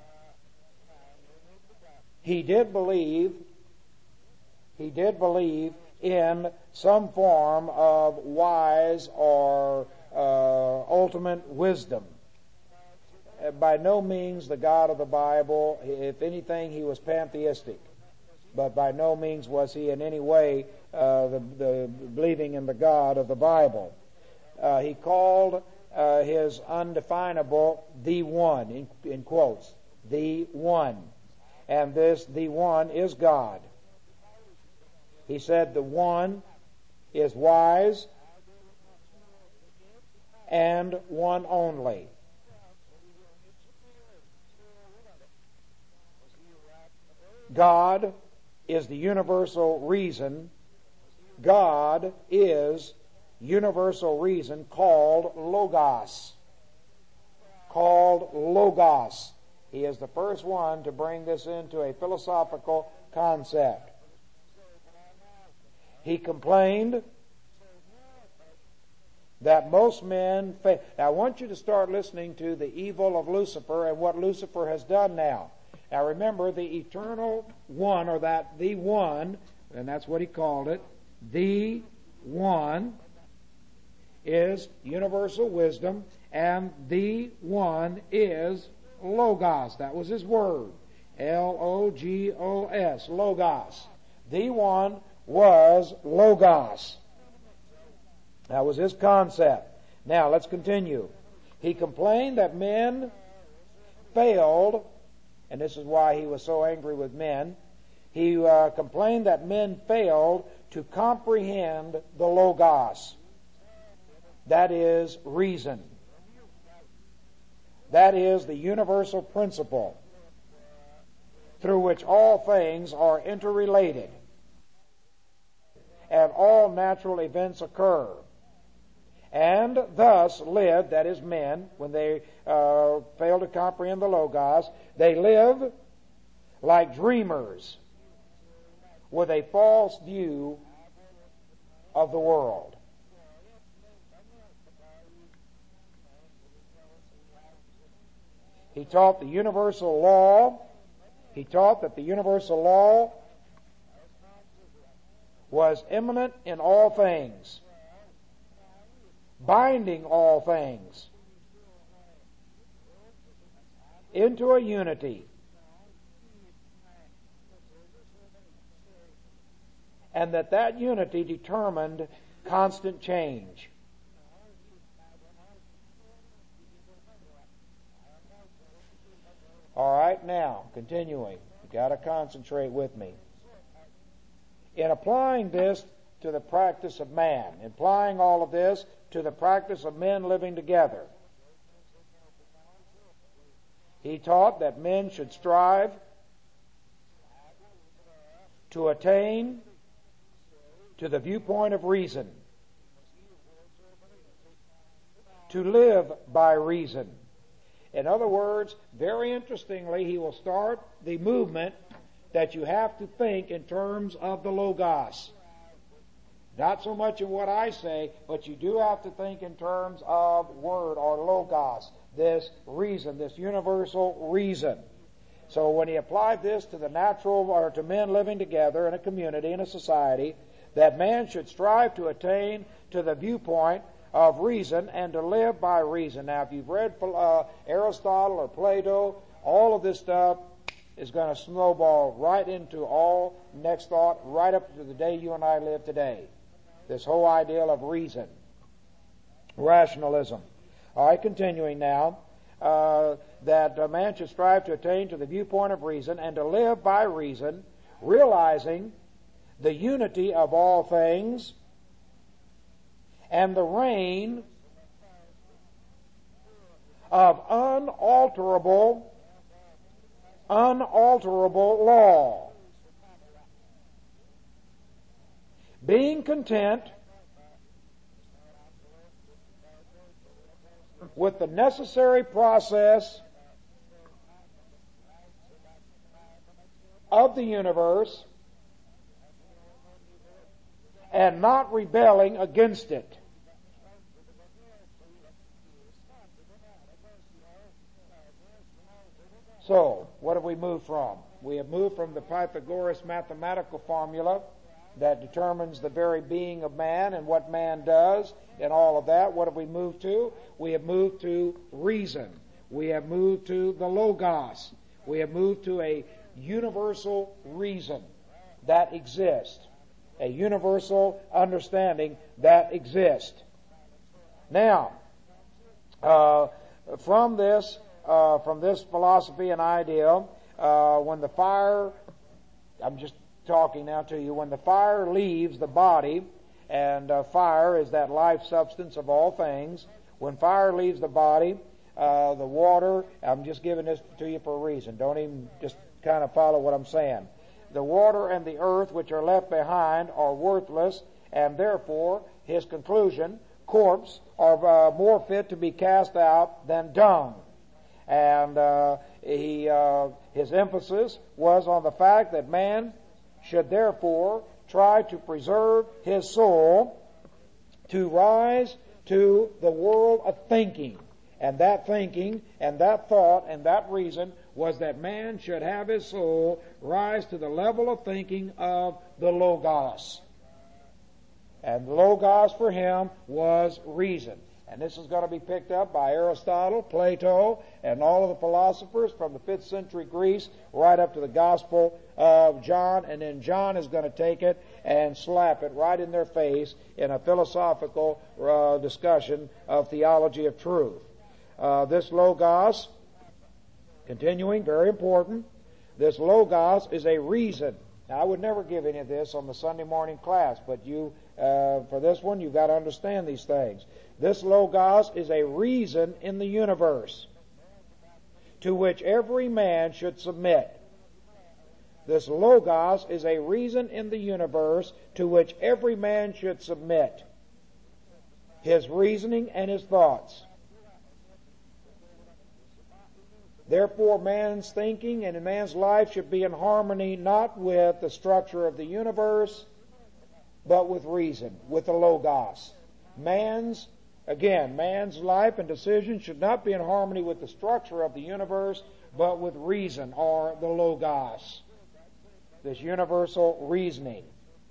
He did believe, he did believe in some form of wise or uh, ultimate wisdom. By no means the God of the Bible. If anything, he was pantheistic. But by no means was he in any way uh, the, the believing in the God of the Bible. Uh, he called uh, his undefinable the One, in, in quotes, the One. And this, the One, is God. He said the One is wise and one only. God is the universal reason. God is universal reason called Logos. Called Logos. He is the first one to bring this into a philosophical concept. He complained that most men fail. Now I want you to start listening to the evil of Lucifer and what Lucifer has done now. Now remember, the eternal one, or that the one, and that's what he called it, the one is universal wisdom, and the one is Logos. That was his word. L O G O S. Logos. The one was Logos. That was his concept. Now, let's continue. He complained that men failed, and this is why he was so angry with men. he uh, complained that men failed to comprehend the Logos. That is reason. That is the universal principle through which all things are interrelated and all natural events occur. And thus live, that is men, when they uh, fail to comprehend the Logos, they live like dreamers with a false view of the world. He taught the universal law. He taught that the universal law was immanent in all things, binding all things into a unity, and that that unity determined constant change. All right, now, continuing. You've got to concentrate with me. In applying this to the practice of man, applying all of this to the practice of men living together, he taught that men should strive to attain to the viewpoint of reason, to live by reason. In other words, very interestingly, he will start the movement that you have to think in terms of the Logos. Not so much in what I say, but you do have to think in terms of word or Logos, this reason, this universal reason. So when he applied this to the natural, or to men living together in a community, in a society, that man should strive to attain to the viewpoint of reason and to live by reason. Now, if you've read uh, Aristotle or Plato, all of this stuff is going to snowball right into all next thought, right up to the day you and I live today. This whole ideal of reason, rationalism. All right, continuing now, uh, that a man should strive to attain to the viewpoint of reason and to live by reason, realizing the unity of all things and the reign of unalterable, unalterable law. Being content with the necessary process of the universe and not rebelling against it. So, what have we moved from? We have moved from the Pythagoras mathematical formula that determines the very being of man and what man does and all of that. What have we moved to? We have moved to reason. We have moved to the Logos. We have moved to a universal reason that exists. A universal understanding that exists. Now, uh, from this, uh, from this philosophy and idea, uh, when the fire, I'm just talking now to you, when the fire leaves the body, and uh, fire is that life substance of all things, when fire leaves the body, uh, the water, I'm just giving this to you for a reason. Don't even just kind of follow what I'm saying. The water and the earth which are left behind are worthless, and therefore, his conclusion, corpse are uh, more fit to be cast out than dung. And uh, he, uh, his emphasis was on the fact that man should therefore try to preserve his soul to rise to the world of thinking. And that thinking and that thought and that reason was that man should have his soul rise to the level of thinking of the Logos. And the Logos for him was reason. And this is going to be picked up by Aristotle, Plato, and all of the philosophers from the fifth century Greece right up to the Gospel of John. And then John is going to take it and slap it right in their face in a philosophical uh, discussion of theology of truth. Uh, this Logos, continuing, very important, this Logos is a reason Now, I would never give any of this on the Sunday morning class, but you, uh, for this one, you've got to understand these things. This Logos is a reason in the universe to which every man should submit. This Logos is a reason in the universe to which every man should submit his reasoning and his thoughts. Therefore, man's thinking and man's life should be in harmony not with the structure of the universe, but with reason, with the Logos. Man's, again, man's life and decision should not be in harmony with the structure of the universe, but with reason, or the Logos. This universal reasoning.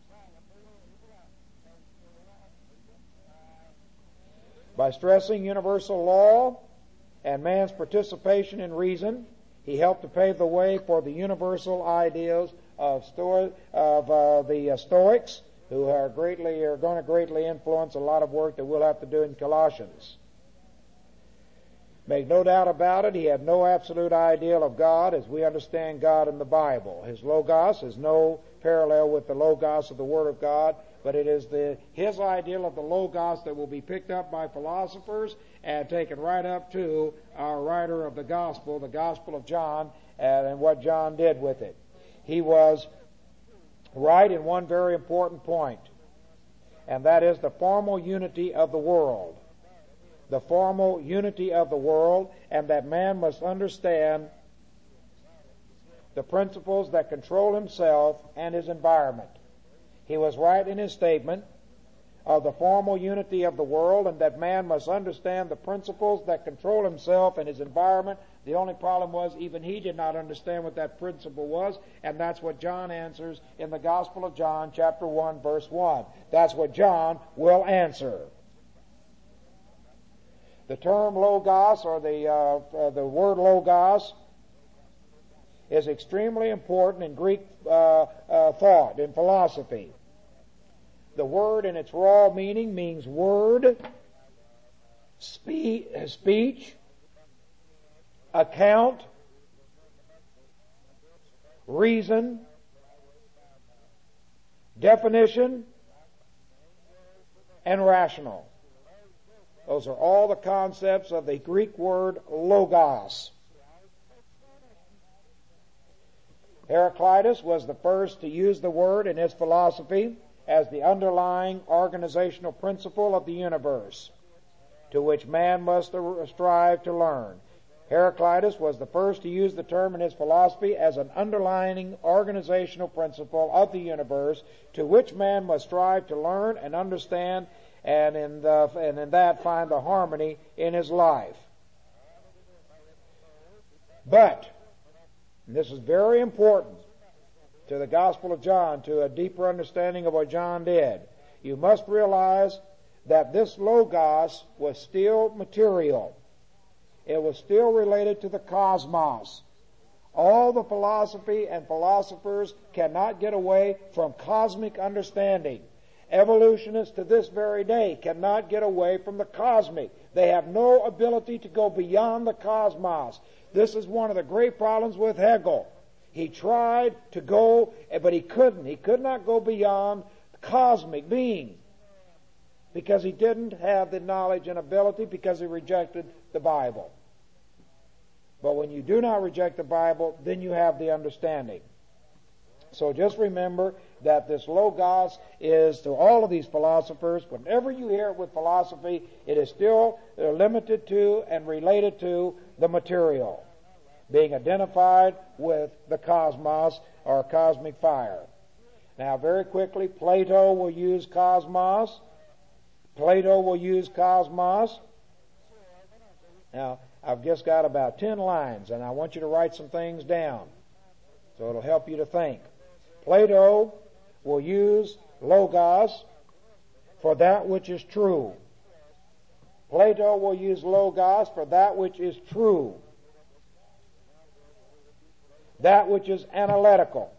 By stressing universal law and man's participation in reason, he helped to pave the way for the universal ideals of, Sto- of uh, the uh, Stoics, who are greatly are going to greatly influence a lot of work that we'll have to do in Colossians. Make no doubt about it, he had no absolute ideal of God as we understand God in the Bible. His Logos is no parallel with the Logos of the Word of God, but it is the his ideal of the Logos that will be picked up by philosophers and taken right up to our writer of the Gospel, the Gospel of John, and, and what John did with it. He was right in one very important point, and that is the formal unity of the world. The formal unity of the world, and that man must understand the principles that control himself and his environment. He was right in his statement of the formal unity of the world, and that man must understand the principles that control himself and his environment. The only problem was even he did not understand what that principle was, and that's what John answers in the Gospel of John, chapter one, verse one. That's what John will answer. The term Logos, or the uh, uh, the word Logos, is extremely important in Greek uh, uh, thought, in philosophy. The word in its raw meaning means word, spe- speech, account, reason, definition, and rational. Those are all the concepts of the Greek word Logos. Heraclitus was the first to use the word in his philosophy as the underlying organizational principle of the universe, to which man must strive to learn. Heraclitus was the first to use the term in his philosophy as an underlying organizational principle of the universe, to which man must strive to learn and understand, and in, the, and in that find the harmony in his life. But, and this is very important to the Gospel of John, to a deeper understanding of what John did, you must realize that this Logos was still material. It was still related to the cosmos. All the philosophy and philosophers cannot get away from cosmic understanding. Evolutionists to this very day cannot get away from the cosmic. They have no ability to go beyond the cosmos. This is one of the great problems with Hegel. He tried to go, but he couldn't. He could not go beyond cosmic being because he didn't have the knowledge and ability, because he rejected the Bible. But when you do not reject the Bible, then you have the understanding. So just remember that this Logos is, to all of these philosophers, whenever you hear it with philosophy, it is still limited to and related to the material, being identified with the cosmos or cosmic fire. Now, very quickly, Plato will use cosmos. Plato will use cosmos. Now, I've just got about ten lines, and I want you to write some things down, so it'll help you to think. Plato will use Logos for that which is true. Plato will use Logos for that which is true, that which is analytical.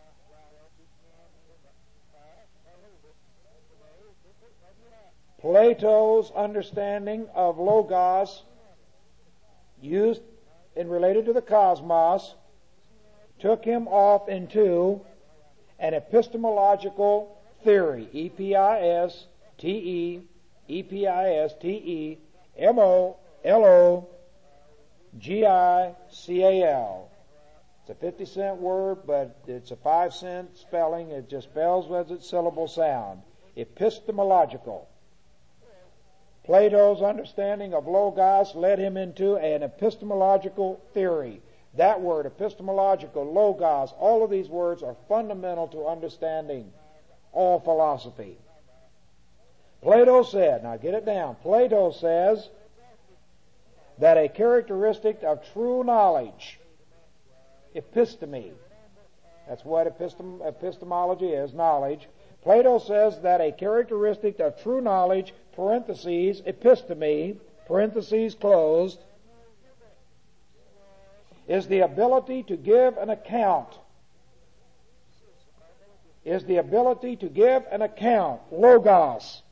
Plato's understanding of Logos, used and related to the cosmos, took him off into an epistemological theory. E P I S T E E P I S T E M O L O G I C A L. It's a fifty cent word, but it's a five cent spelling. It just spells as its syllable sound. Epistemological. Plato's understanding of logos led him into an epistemological theory. That word, epistemological, logos, all of these words are fundamental to understanding all philosophy. Plato said, now get it down, Plato says that a characteristic of true knowledge, episteme, that's what epistem- epistemology is, knowledge. Plato says that a characteristic of true knowledge, parentheses, episteme, parentheses closed, is the ability to give an account. Is the ability to give an account, logos,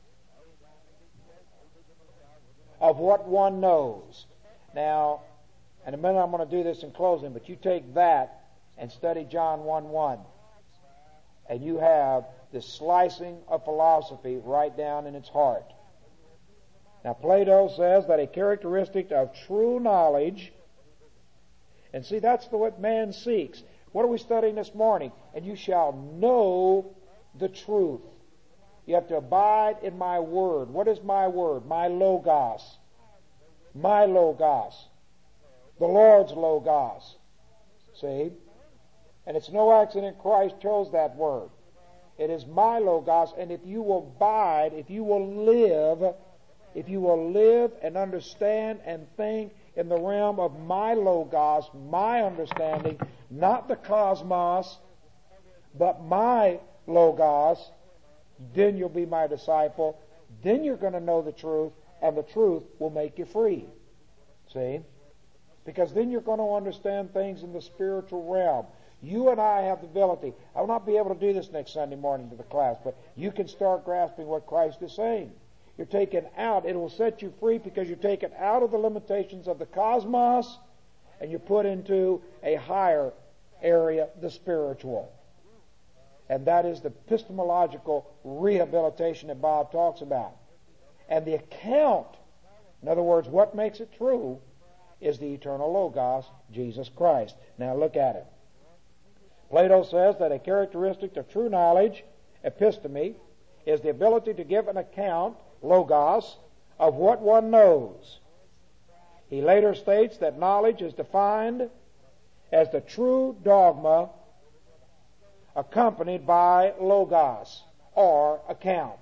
of what one knows. Now, in a minute I'm going to do this in closing, but you take that and study John one one, and you have this slicing of philosophy right down in its heart. Now, Plato says that a characteristic of true knowledge, and see, that's the what man seeks. What are we studying this morning? And you shall know the truth. You have to abide in my word. What is my word? My logos. My logos. The Lord's logos. See? And it's no accident Christ chose that word. It is my logos, and if you will abide, if you will live, if you will live and understand and think in the realm of my logos, my understanding, not the cosmos, but my logos, then you'll be my disciple. Then you're going to know the truth, and the truth will make you free. See? Because then you're going to understand things in the spiritual realm. You and I have the ability. I will not be able to do this next Sunday morning to the class, but you can start grasping what Christ is saying. You're taken out. It will set you free because you're taken out of the limitations of the cosmos and you're put into a higher area, the spiritual. And that is the epistemological rehabilitation that Bob talks about. And the account, in other words, what makes it true, is the eternal Logos, Jesus Christ. Now look at it. Plato says that a characteristic of true knowledge, episteme, is the ability to give an account, logos, of what one knows. He later states that knowledge is defined as the true dogma accompanied by logos, or account.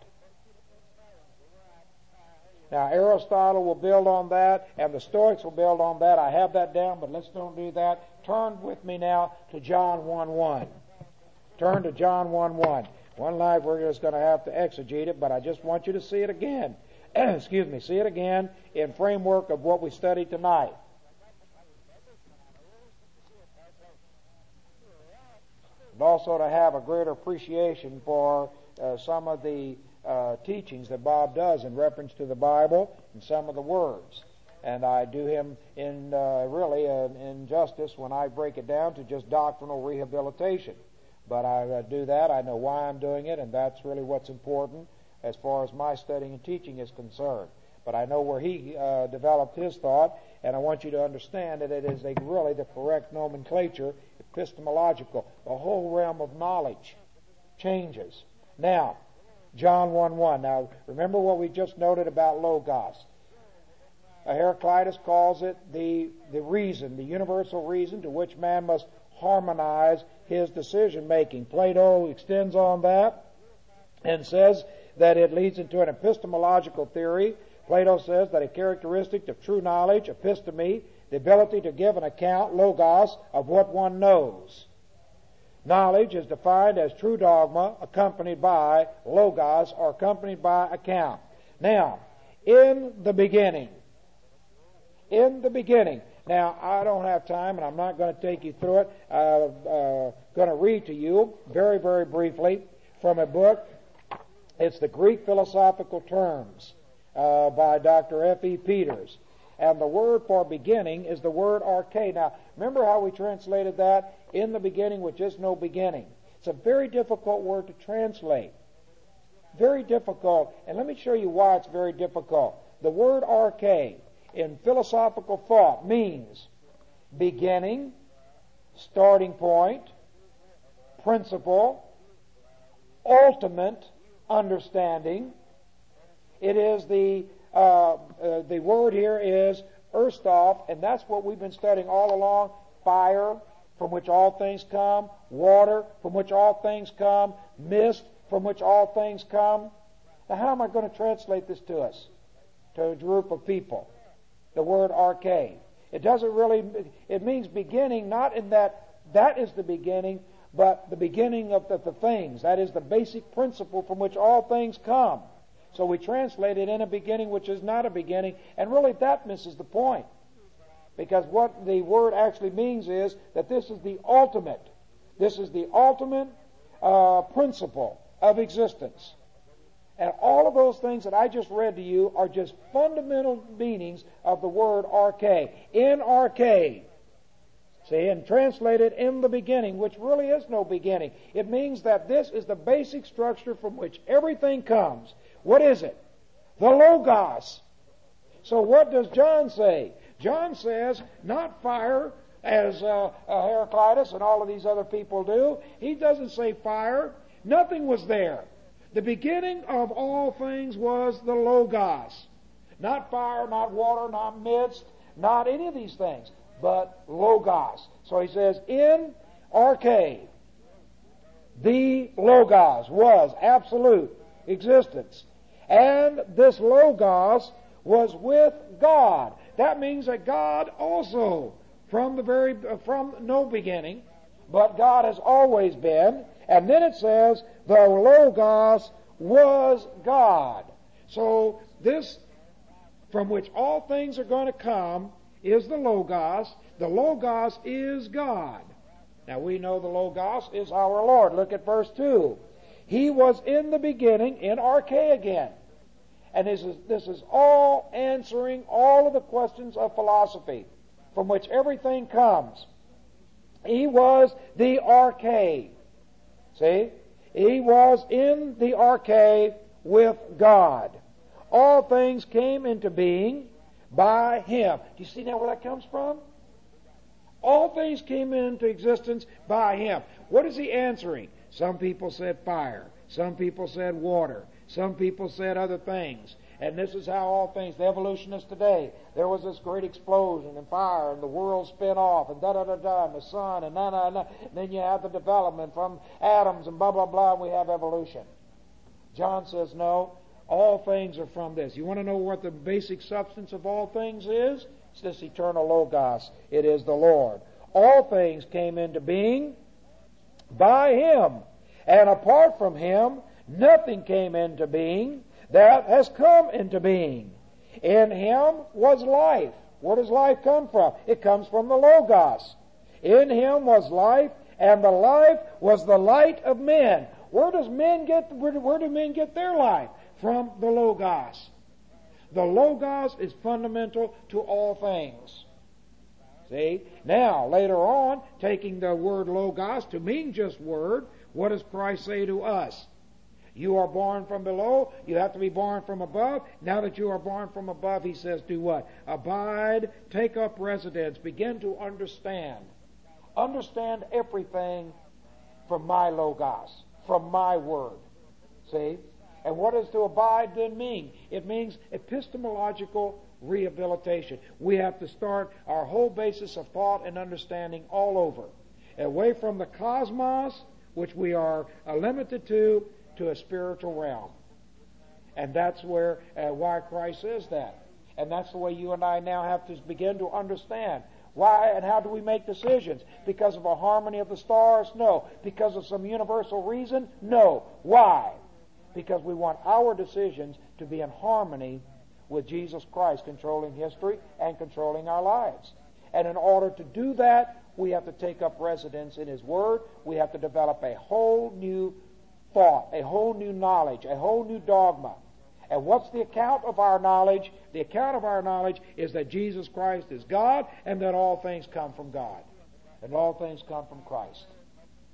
Now, Aristotle will build on that, and the Stoics will build on that. I have that down, but let's don't do that. Turn with me now to John one one. Turn to John one one. One life we're just going to have to exegete it, but I just want you to see it again. Excuse me, see it again in framework of what we studied tonight. And also to have a greater appreciation for uh, some of the uh, teachings that Bob does in reference to the Bible and some of the words. And I do him in uh, really an injustice when I break it down to just doctrinal rehabilitation. But I uh, do that. I know why I'm doing it, and that's really what's important as far as my studying and teaching is concerned. But I know where he uh, developed his thought, and I want you to understand that it is a, really the correct nomenclature, epistemological. The whole realm of knowledge changes. Now, John one one. Now, remember what we just noted about Logos. Heraclitus calls it the, the reason, the universal reason to which man must harmonize his decision-making. Plato extends on that and says that it leads into an epistemological theory. Plato says that a characteristic of true knowledge, episteme, the ability to give an account, logos, of what one knows. Knowledge is defined as true dogma accompanied by logos or accompanied by account. Now, in the beginning, in the beginning, now I don't have time and I'm not going to take you through it. I'm uh, going to read to you very, very briefly from a book. It's the Greek Philosophical Terms uh, by Doctor F E Peters. And the word for beginning is the word arche. Now, remember how we translated that? In the beginning, which is no beginning. It's a very difficult word to translate. Very difficult. And let me show you why it's very difficult. The word arche in philosophical thought means beginning, starting point, principle, ultimate understanding. It is the uh, uh, the word here is Erstov, and that's what we've been studying all along. Fire, from which all things come. Water, from which all things come. Mist, from which all things come. Now, how am I going to translate this to us, to a group of people? The word arche. It doesn't really, it means beginning, not in that that is the beginning, but the beginning of the, the things. That is the basic principle from which all things come. So we translate it in a beginning which is not a beginning, and really that misses the point. Because what the word actually means is that this is the ultimate. This is the ultimate uh, principle of existence. And all of those things that I just read to you are just fundamental meanings of the word arche. In arche. See, and translated in the beginning, which really is no beginning. It means that this is the basic structure from which everything comes. What is it? The Logos. So what does John say? John says, not fire, as uh, uh, Heraclitus and all of these other people do. He doesn't say fire. Nothing was there. The beginning of all things was the Logos. Not fire, not water, not mist, not any of these things, but Logos. So he says, in arche, the Logos was absolute existence. And this Logos was with God. That means that God also, from the very, from no beginning, but God has always been. And then it says, the Logos was God. So this, from which all things are going to come, is the Logos. The Logos is God. Now we know the Logos is our Lord. Look at verse two. He was in the beginning, in arche again. And this is, this is all answering all of the questions of philosophy, from which everything comes. He was the arche. See? He was in the arche with God. All things came into being by Him. Do you see now where that comes from? All things came into existence by Him. What is He answering? Some people said fire. Some people said water. Some people said other things. And this is how all things, the evolutionists today, there was this great explosion and fire and the world spin off and da-da-da-da and the sun and na-na-na. And then you have the development from atoms and blah, blah, blah, and we have evolution. John says, no, all things are from this. You want to know what the basic substance of all things is? It's this eternal Logos. It is the Lord. All things came into being by Him. And apart from Him, nothing came into being that has come into being. In Him was life. Where does life come from? It comes from the Logos. In Him was life, and the life was the light of men. Where does men get? Where do, where do men get their life? From the Logos. The Logos is fundamental to all things. See? Now, later on, taking the word Logos to mean just word, what does Christ say to us? You are born from below. You have to be born from above. Now that you are born from above, He says, do what? Abide, take up residence, begin to understand. Understand everything from my Logos, from my word. See? And what does to abide then mean? It means epistemological rehabilitation. We have to start our whole basis of thought and understanding all over. Away from the cosmos, which we are uh, limited to, to a spiritual realm. And that's where, uh, why Christ says that. And that's the way you and I now have to begin to understand. Why and how do we make decisions? Because of a harmony of the stars? No. Because of some universal reason? No. Why? Because we want our decisions to be in harmony with Jesus Christ controlling history and controlling our lives. And in order to do that, we have to take up residence in His Word. We have to develop a whole new thought, a whole new knowledge, a whole new dogma. And what's the account of our knowledge? The account of our knowledge is that Jesus Christ is God and that all things come from God. And all things come from Christ.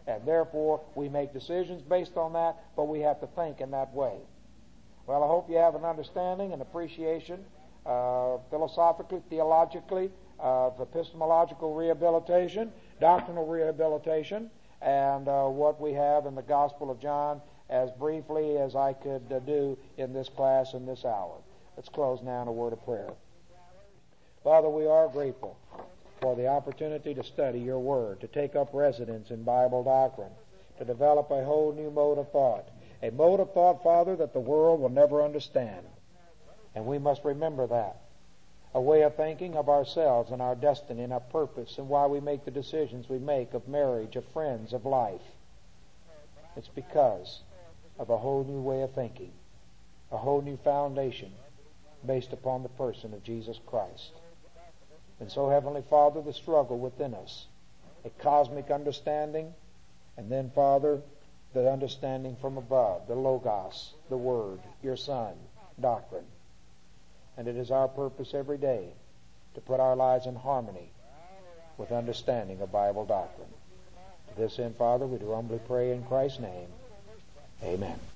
And therefore, we make decisions based on that, but we have to think in that way. Well, I hope you have an understanding and appreciation, uh, philosophically, theologically, of epistemological rehabilitation, doctrinal rehabilitation, and uh, what we have in the Gospel of John as briefly as I could uh, do in this class in this hour. Let's close now in a word of prayer. Father, we are grateful for the opportunity to study your Word, to take up residence in Bible doctrine, to develop a whole new mode of thought. A mode of thought, Father, that the world will never understand. And we must remember that. A way of thinking of ourselves and our destiny and our purpose and why we make the decisions we make of marriage, of friends, of life. It's because of a whole new way of thinking, a whole new foundation based upon the person of Jesus Christ. And so, Heavenly Father, the struggle within us, a cosmic understanding, and then, Father, the understanding from above, the Logos, the Word, your Son, doctrine. And it is our purpose every day to put our lives in harmony with understanding of Bible doctrine. To this end, Father, we do humbly pray in Christ's name. Amen.